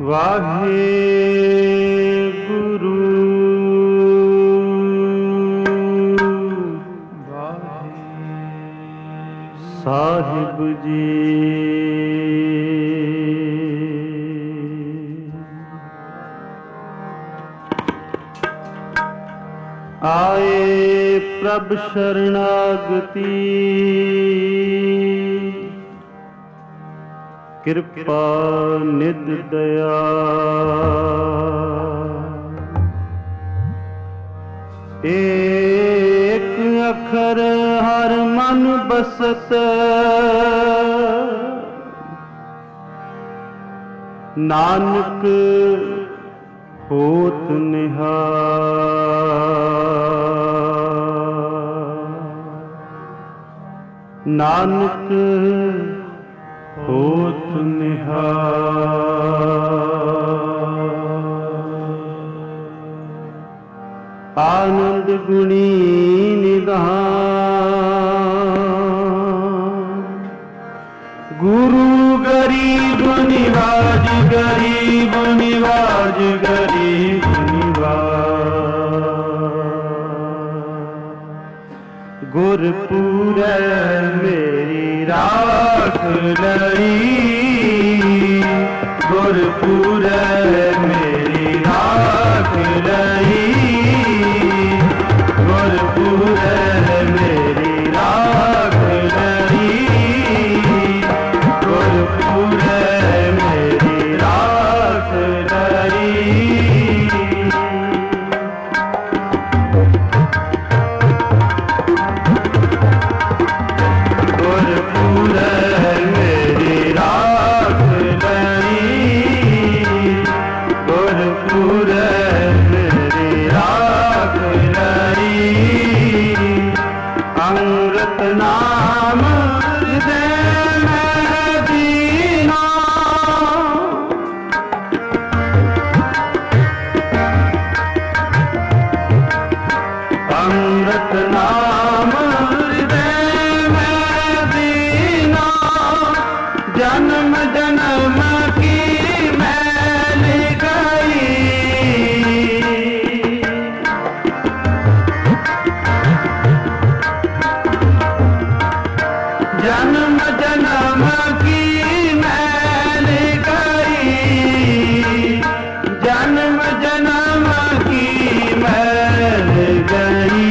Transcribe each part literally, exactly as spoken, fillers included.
वाहे गुरु वाहे साहिब जी। आए प्रभ शरणागति कृपा निध दया। एक अखर हर मन बसत नानक होत निहार। नानक होत निहार। आनंद गुणी निधान गुरु गरीब निवाज गरीब निवाज गरीब निवाज। गुरपुरै मेरी राख लई गुरपुरै मेरी राख लई गुरपुरै मेरी राख लई गुरपुरै मेरी राख लई। अमृत नाम हृदय में दीना अमृत नाम हृदय में दीना। जन्म जन्म की मैल गई जन्म जन्म की मैल गई जन्म जन्म की मैल गई।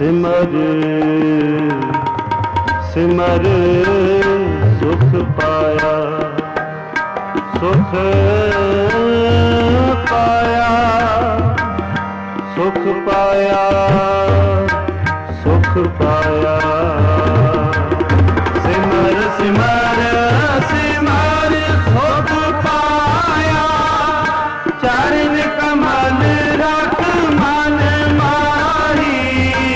सिमर सिमर सुख पाया सुख पाया सुख पाया सुख पाया सिमर सिमर सिमर सुख पाया चरण कमल रख मन माही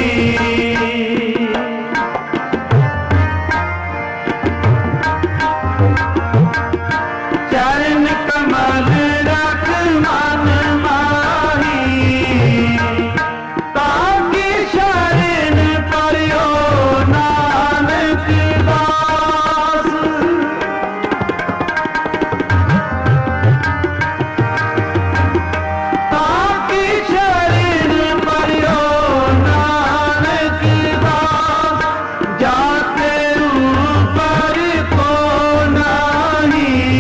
चरण कमल रख मन माही ताकि शरण परियो नानक दास ताकि शरण परियो नानक दास जाते ऊपर को नहीं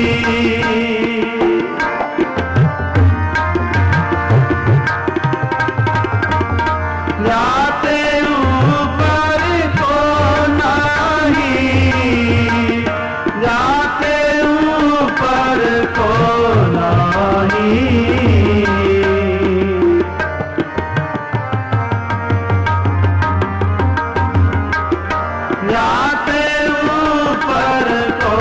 जाते ऊपर को नहीं जाते ऊपर को नहीं जाते ऊपर को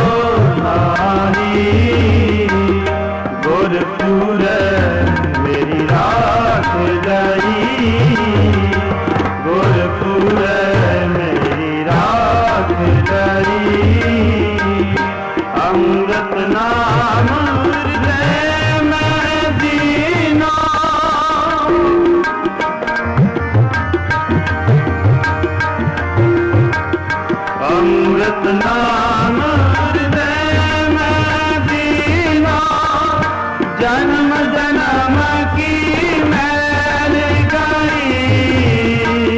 नहीं गुरपुर मेरी राख गई गुरपुर मेरी राख गई अमृत नाम हृदय में दीना अमृत नाम हृदय में दीना जन्म जन्म की मैल गई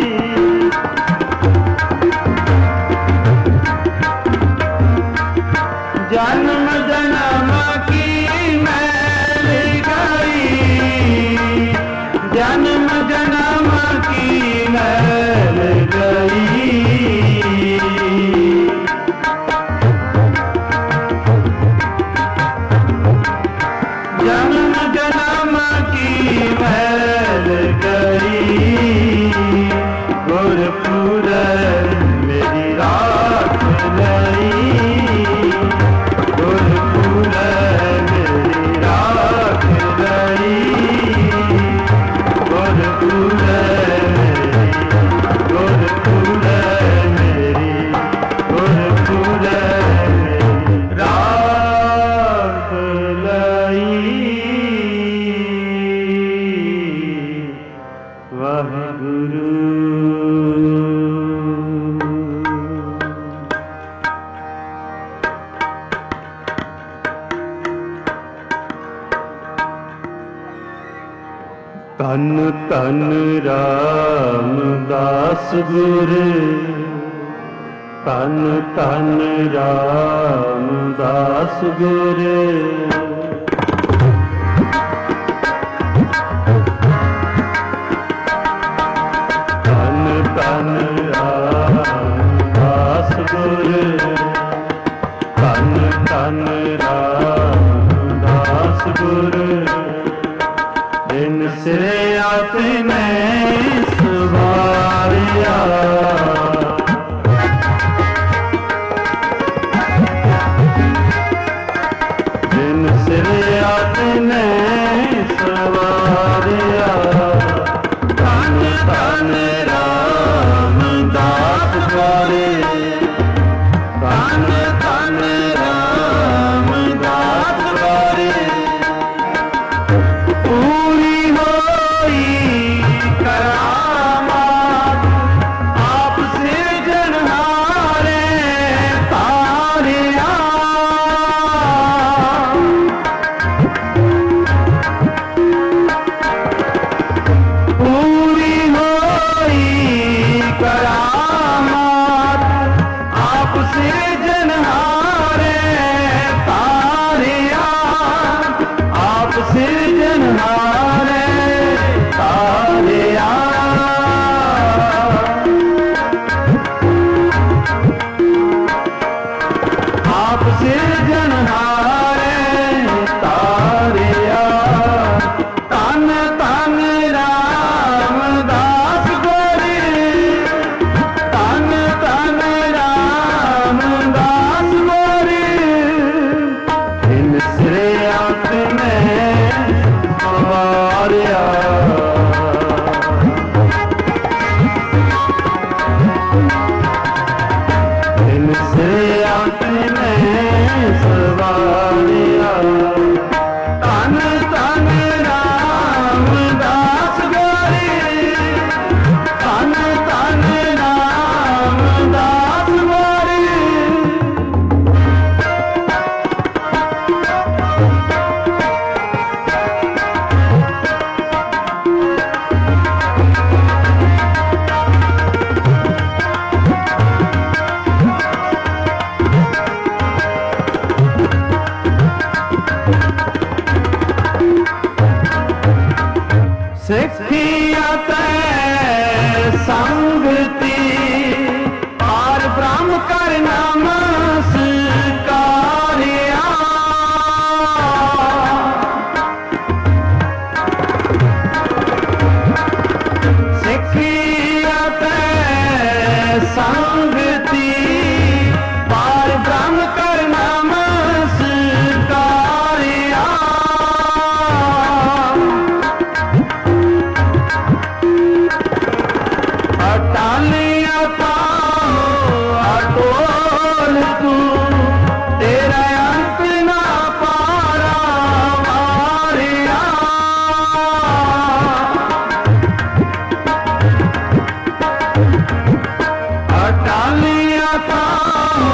जन्म जन्म की मैल गई जन्म जन्म की मैल गई जन्म जन्म की मैल गई गुरपुर मेरी राख गई गुरपुर मेरी राख गई गुरपुर मेरी गुरपुर मेरी गुरपुर मेरी राख गई वह गुरु तन तन रामदास गुरु तन तन रामदास गुरु तन तन रामदास गुरु तन तन रामदास गुरु दिन से अपने सुवारिया दिन से अपने सुवारिया तन तन रामदास गुरु तन तन रामदास गुरु पूरी होई करामात आप सिरजनहारे तारिया सिखिया तै संगति पार ब्रह्म कर नमस्कारिया सिखिया तै संगति पार ब्रह्म कर नमस्कारिया अटालिया पाओ अटोल तू तेरा अंत ना पारा वारिया अटालिया पाओ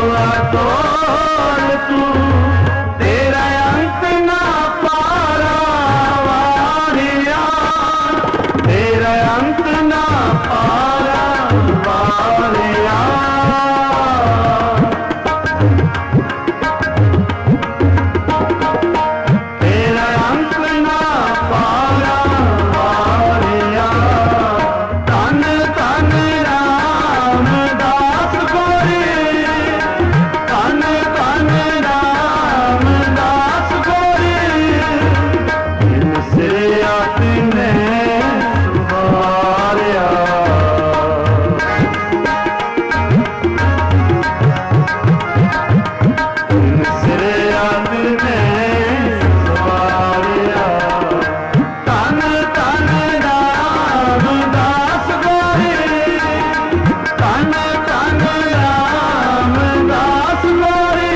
अटोल तू तेरा अंत ना पारा वारिया तेरा अंत ना पारा वारिया तेरा अंत ना पारा वारिया तन तन रामदास गोरे तन तन रामदास गोरे इनसे आपने सुधारिया इनसे आपने सुधारिया तन तन रामदास गोरे तन तन रामदास गोरे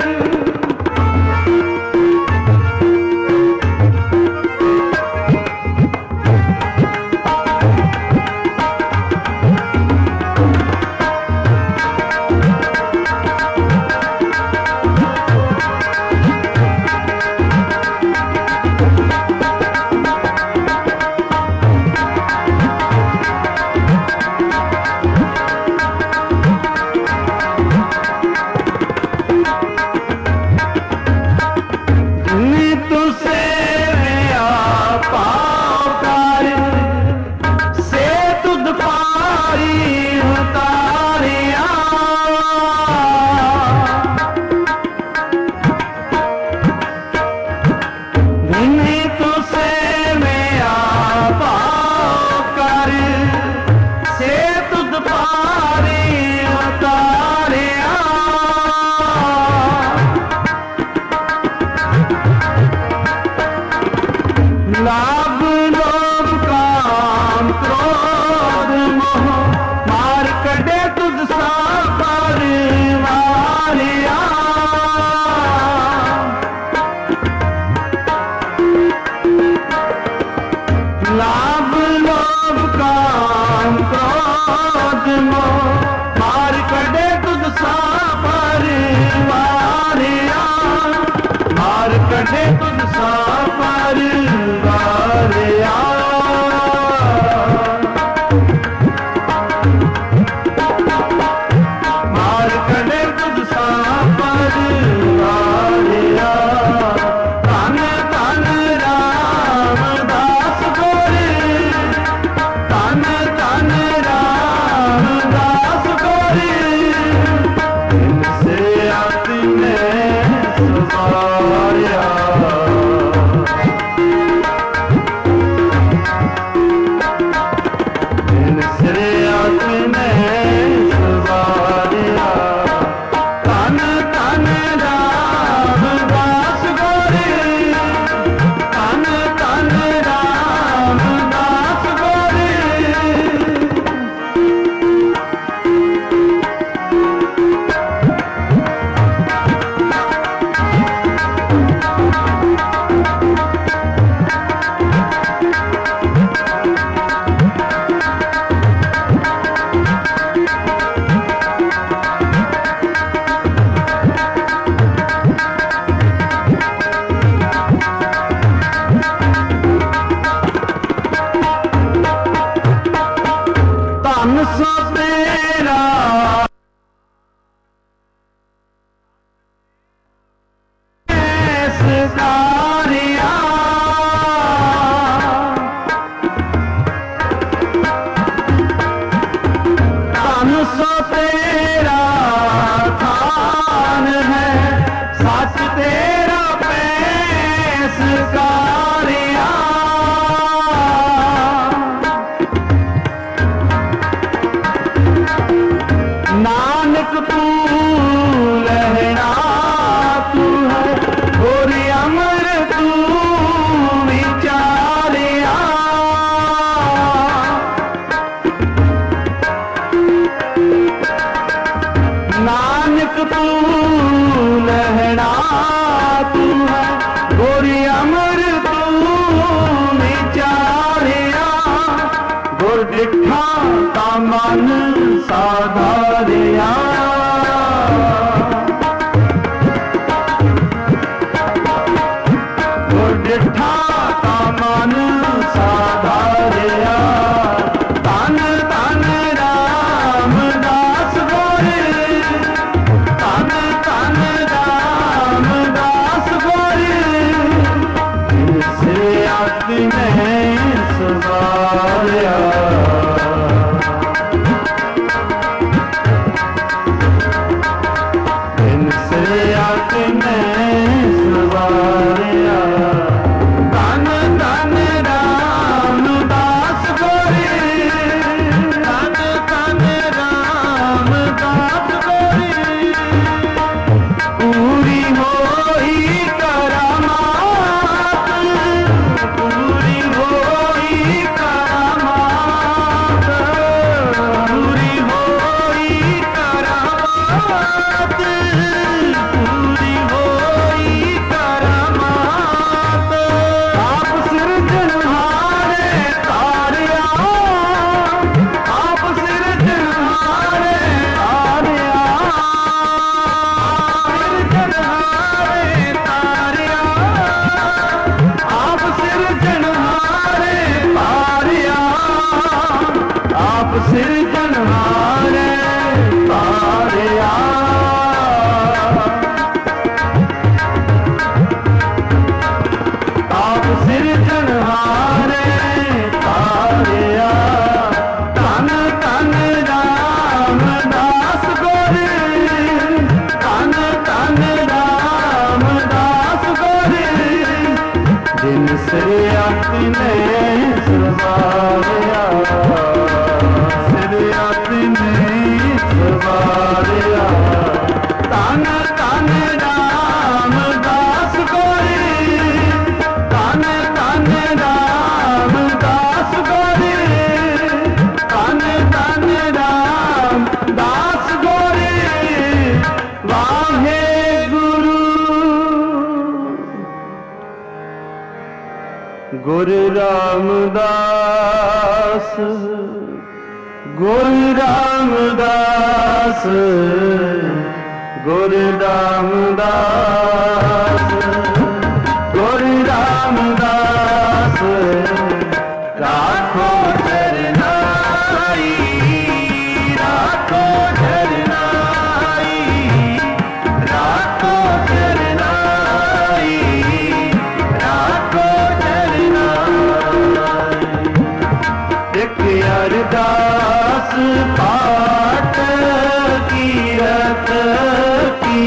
तुसे पाओ कर से तुद पारी उतारिया धनी तुसे पाओ कर से तुद पारी उतारिया लाभ लोभ काम क्रोध मोह मार कटे तुझ सा परिवारिया लाभ लोभ काम क्रोध मोह मार कटे तुझ सा परिवारिया मार कटे तुझ सा परिवारिया मार कटे तुझ सा परिवारिया तन तन रामदास गोरे तन तन रामदास गोरे इनसे आपने सुधारिया डिठा ता मन साधारिया गुर डिठा ता मन साधारिया तन तन रामदास गोरे तन तन रामदास गोरे से अपने सवारिया इनसे अपने सवारिया तन तन रामदास गोरे तन तन रामदास गोरे पूरी होई करामात पूरी होई करामात पूरी होई करामात पूरी होई करामात आप सिरजनहारे तारिया आप सिरजनहारे तारिया सिरजनहारे तारिया आप सिरजनहारे तारिया आप सिरजनहारे तारिया आप सिरजनहारे तारिया तन तन रामदास गोरे तन तन रामदास गोरे जिन से अपने सवारिया सिर अपने सवारिया तन तन रामदास गोरे तन तन रामदास गोरे तन तन रामदास गोरे वाहे गुरु गुरु रामदास गुरु रामदास गुरु रामदास गुरु रामदास राखो चरनाई राखो चरनाई राखो चरनाई राखो चरनाई एक अरदास पाठ कीरत की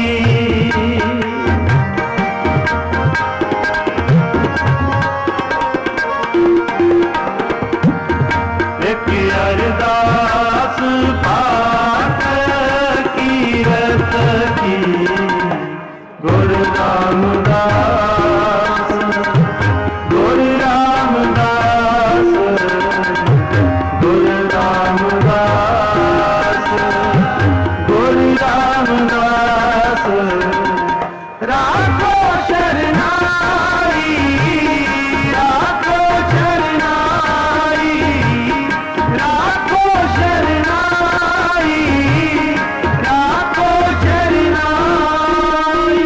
एक अरदास पाठ कीरत की गुरु रामदास गुरु रामदास गुरु रामदास गुरु रामदास राखो शरणाई राखो शरणाई राखो शरणाई राखो शरणाई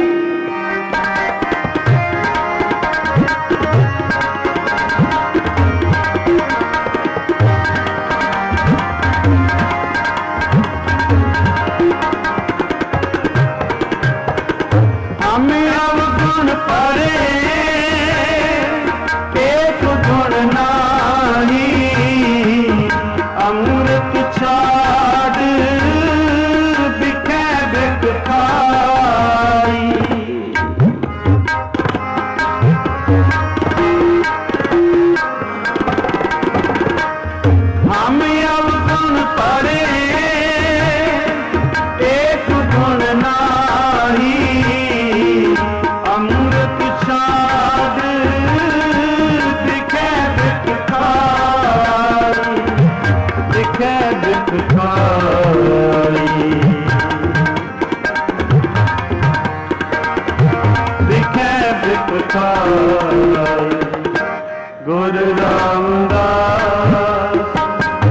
हमें अवगुण परे एक गुण नाही अमृत छाड़ बिखे बिक खाई हमें अवगुण परे एक गुण नाही अमृत छाड़ दिखे बिक खाई दिखे बिक खाई दिखे बिक खाई गुरु रामदास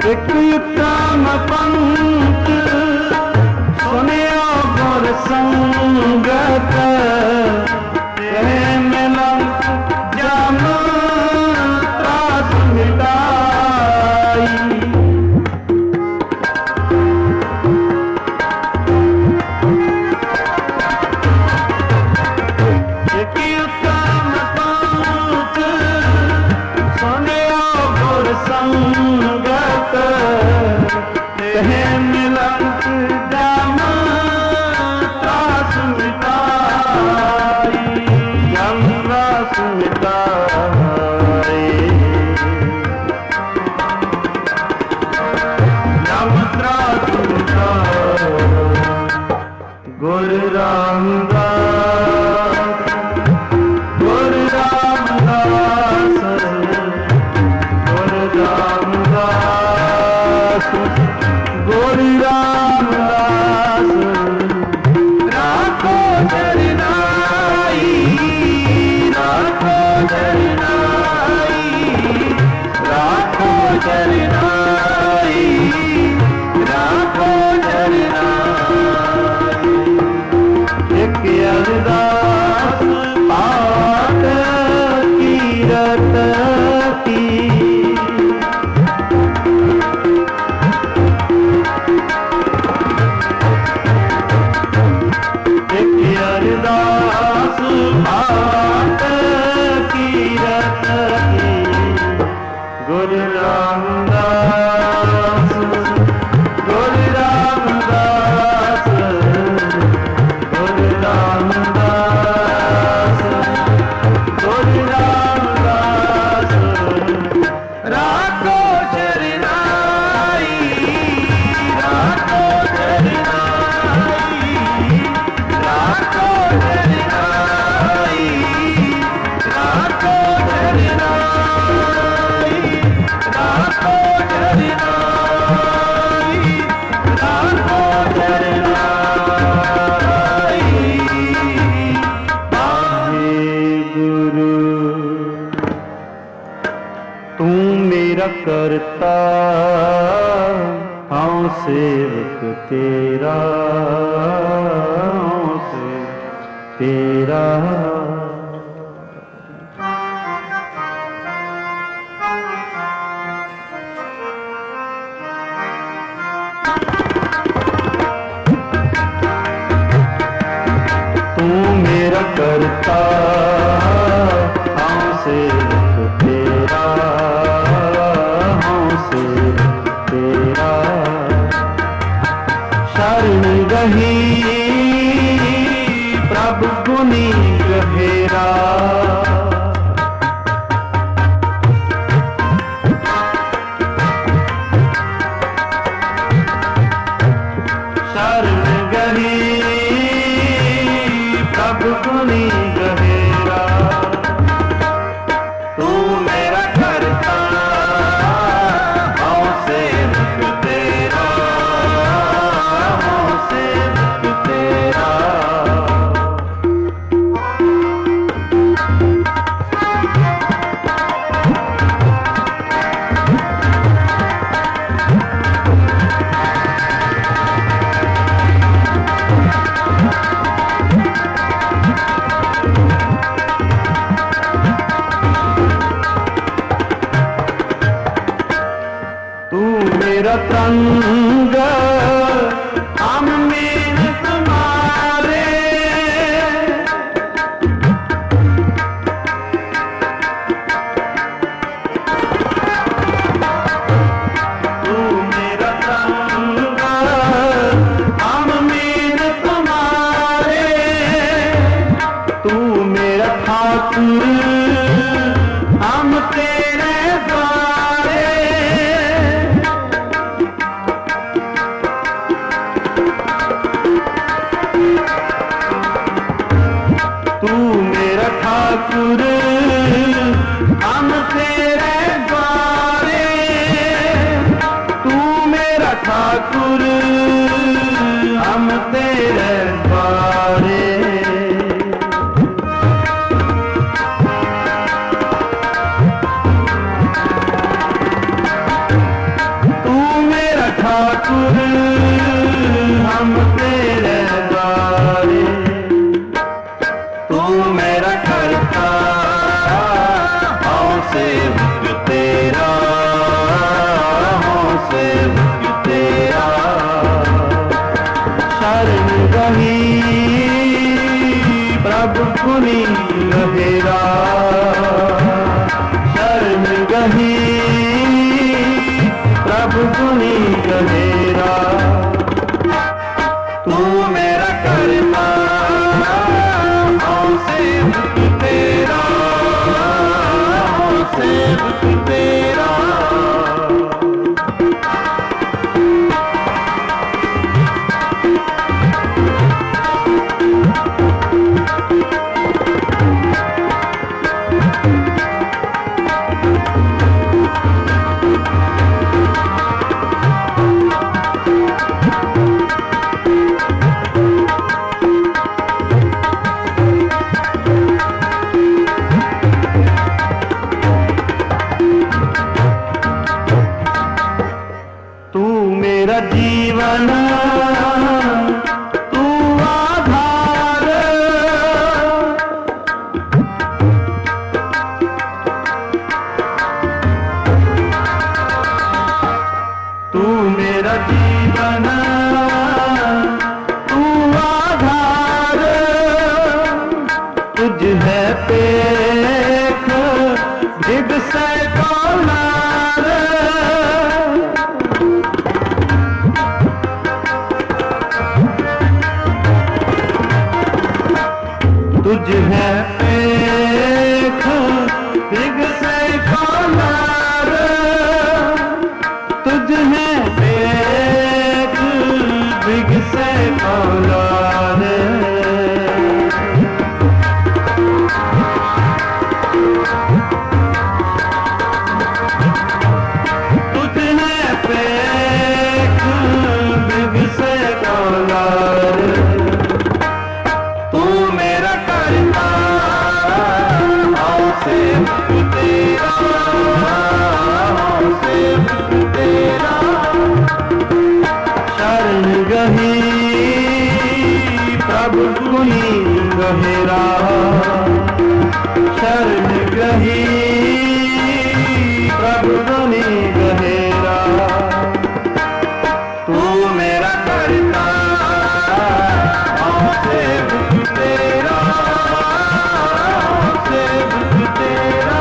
एक उत्तम पंथ सुनियो गुर संगत मिला जम त्रास मिटाई। एक उत्तम पंथ सुनियो गुर संगत मिला जम त्रास मिटाई। जम त्रास मिटाई। जम त्रास मिटाई। गुरु रामदास गुरु रामदास गुरु रामदास गुरु रामदास राखो चरनाई। राखो चरनाई। राखो चरनाई। राखो चरनाई। एक अरदास पाठ कीरत की। एक अरदास पाठ कीरत की। गुरु रामदास गुरु रामदास गुरु रामदास गुरु रामदास राखो चरनाई। राखो चरनाई। राखो चरनाई। राखो चरनाई। राखो चरनाई। राखो चरनाई। हे गुरु तू मेरा करता हाँ सेवक तेरा। हाँ सेवक तेरा। तू मेरा करता हाँ सेवक तेरा। हाँ सेवक तेरा। शरण गही प्रभु गुनी गहेरा। शरण गही प्रभु गुनी गहेरा। तू मेरा करता हाँ सेवक तेरा। हाँ सेवक तेरा। मेरा तंग हम में तुम्हारे। तू मेरा तंग हम में तुम्हारे। तू मेरा ठाकुर हम तेरे द्वारे। तू मेरा ठाकुर हम तेरे द्वारे। तू मेरा ठाकुर हम तेरे द्वारे। तू गहेरा। तू मेरा करता हूँ सेवक तेरा, सेवक तेरा। मेरा जीवन तू आधार, तू मेरा जीवन तू आधार। तुझ है पेख भिग से कौलार, तुझ है पेख भिग से कौलार, तुझ है पेख भिग से कौलार। तुझ है पेख भिग से कौलार। तू मेरा करता सेवक तेरा, सेवक तेरा। शरण गही प्रभु गुनी गहेरा, शरण गही प्रभु गुनी गहेरा। तू मेरा करता सेवक तेरा, सेवक तेरा।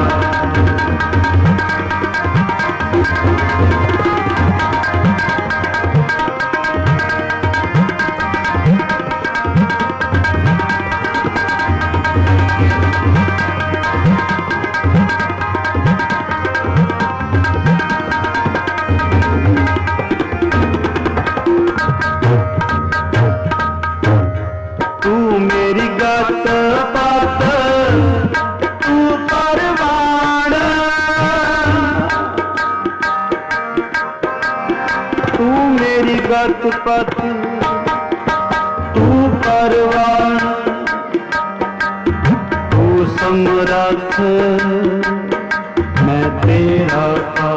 तू मेरी गत पत तू परवान, तू मेरी गत पत तू परवान। तू समरथ मैं तेरा था,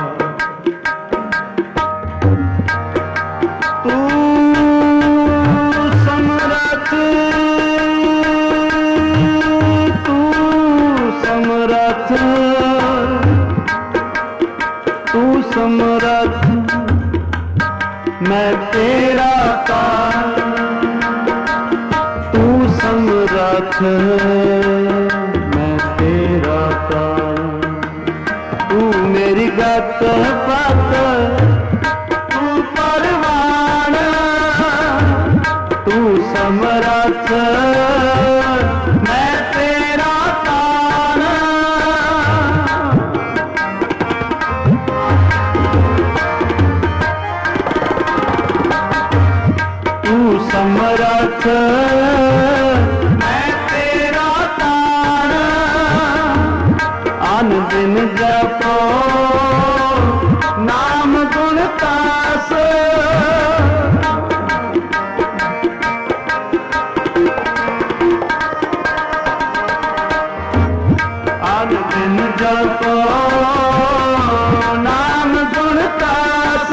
तू समरथ, तू समरथ, तू समरथ मैं तेरा था, तू समरथ मैं तेरा था। तू मेरी गत पत तू परवान, तू समरथ मैं तेरा तान। तू समरथ मैं तेरा तान। आन दिन जपो नाम गुण तास, आन दिन जपो नाम गुण तास।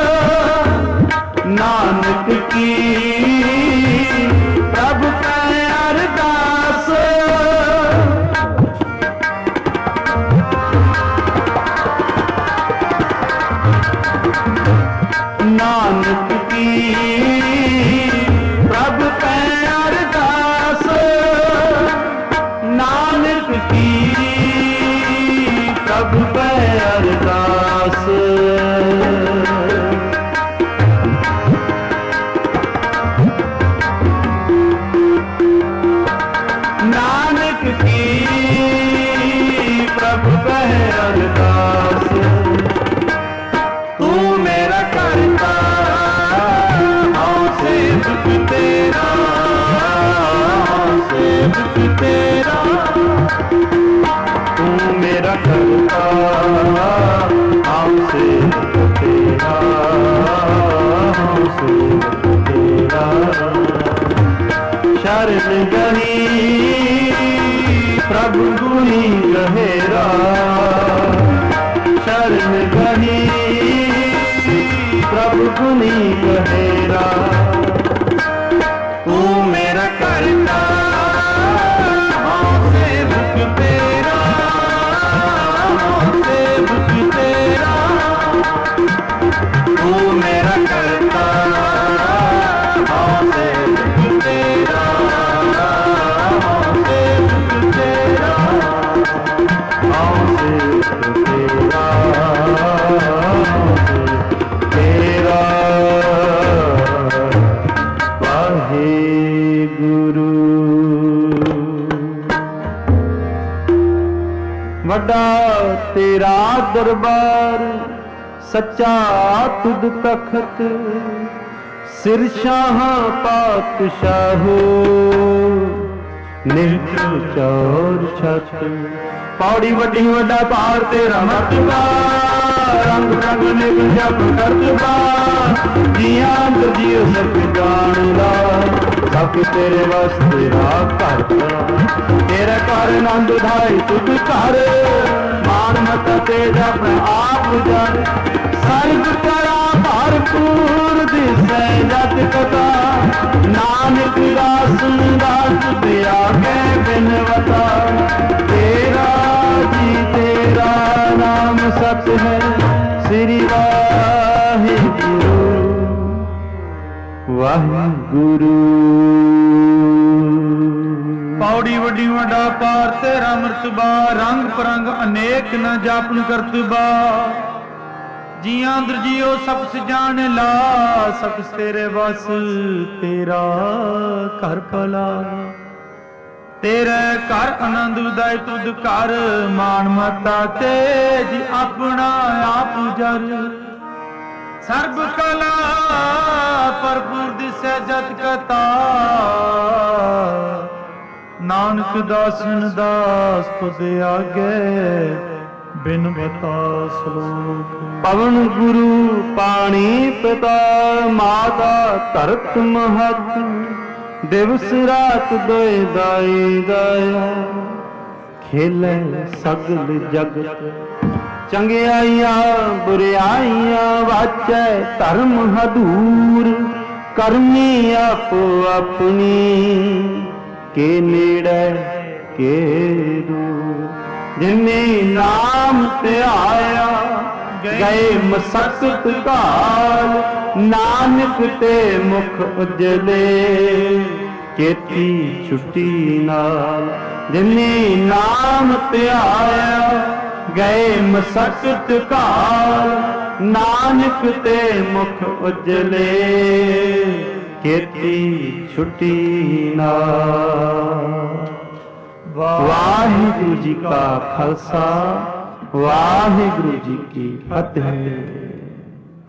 नानक की प्रभु का अरदास, नानक की प्रभु का अरदास, नानक की प्रभु का अरदास। शरण गही प्रभु गुनी गहेरा, शरण गही प्रभु गुनी गहेरा। तू मेरा करता हाँ सेवक तेरा, हाँ सेवक तेरा। तू मेरा करता हाँ सेवक तेरा, हाँ सेवक तेरा, हाँ सेवक तेरा, तेरा वाहेगुरु। वड्डा तेरा दरबार सच्चा तुद तखत, सिर शाह पातशाहो निज चौर छत। पौड़ी वड्डी वड्डा पार तेरा मरतबा, रंग रंग निग जप करतबा। जिया जियो सब जानदा, सब तेरे वस तेरा घर। तेरा घर नंद धाई तुद घर, मान मत तेज अपने आप जन। सर्ग करा भरपूर दिसै जत कथा, नानक दास दास दिया के बिनवता। तेरा जी तेरा नाम सत्य है, श्री वाहिगुरु वाहिगुरु। पौड़ी वड्डी वड्डा पार तेरा मरतबा, रंग परंग अनेक न जापन करतबा। जिया अंदर जियो सब जान ला, सब तेरे बस तेरा घर भला। तेरे घर आनंद उदय तुद कर, मान मता तेज अपना आप जर। सर्ब कला भरपूर दिसै जत कथा, नानक दासन दास तुद आगे बिन बता श्लोक। पवन गुरु पानी पिता, माता धरत महत। दिवस रात दोए दाई दाया, खेले सगल जगत। चंगियाइयां बुरियाइयां वाचै धर्म हदूर। करमी आपो अपनी, के नेड़े के दूर। जिन्ने नाम ते आया गए मसक्त काल, नानक ते मुख उजले चेती छुट्टी नाल। जिन्ने नाम ते आया गए मसक्त काल, नानक ते मुख उजले चेती छुट्टी नाल। वाहिगुरु जी का खालसा, वाहिगुरु जी की फतेह।